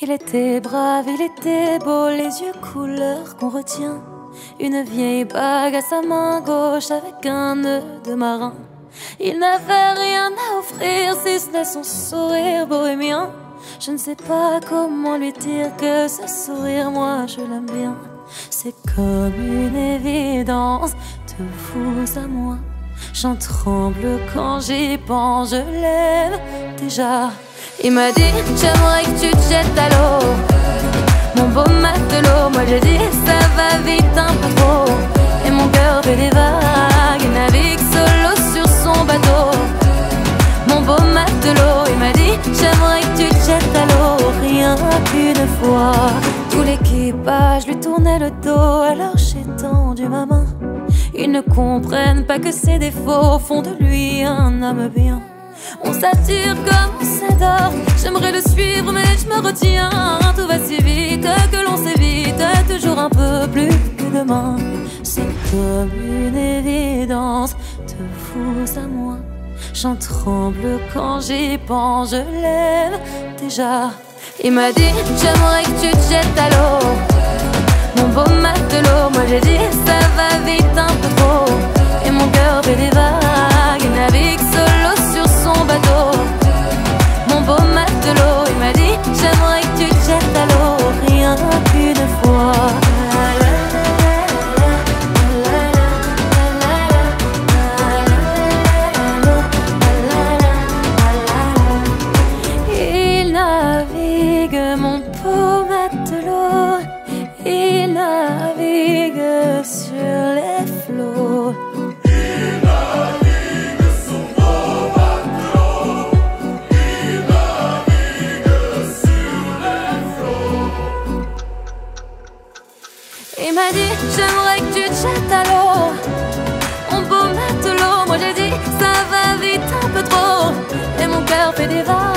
Il était brave, il était beau, les yeux couleur qu'on retient. Une vieille bague à sa main gauche avec un nœud de marin. Il n'avait rien à offrir si ce n'est son sourire bohémien. Je ne sais pas comment lui dire que ce sourire, moi je l'aime bien. C'est comme une évidence, de vous à moi. J'en tremble quand j'y pense, je l'aime déjà. Il m'a dit, j'aimerais que tu te jettes à l'eau, mon beau matelot. Moi je dis, ça va vite un peu trop, et mon cœur fait des vagues. Il navigue solo sur son bateau, mon beau matelot. Il m'a dit, j'aimerais que tu te jettes à l'eau, rien qu'une fois. Tout l'équipage lui tournait le dos, alors j'ai tendu ma main. Ils ne comprennent pas que ses défauts font de lui un homme bien. On s'attire comme on s'adore, j'aimerais le suivre mais je me retiens. Tout va si vite que l'on s'évite, toujours un peu plus que demain. C'est comme une évidence, de vous à moi. J'en tremble quand j'y pense, je l'aime déjà. Il m'a dit, j'aimerais que tu te jettes à l'eau, mon beau matelot. Moi j'ai dit, ça va vite un peu trop, et mon cœur fait des vagues. Il navigue solo sur son bateau, mon beau matelot. Il m'a dit, j'aimerais que tu te jettes à l'eau, rien qu'une fois. Il navigue, mon beau matelot, il navigue sur les flots. Il navigue son beau matelot, il navigue sur les flots. Il m'a dit, j'aimerais que tu te jettes à l'eau, mon beau matelot. Moi j'ai dit, ça va vite un peu trop, et mon cœur fait des vagues.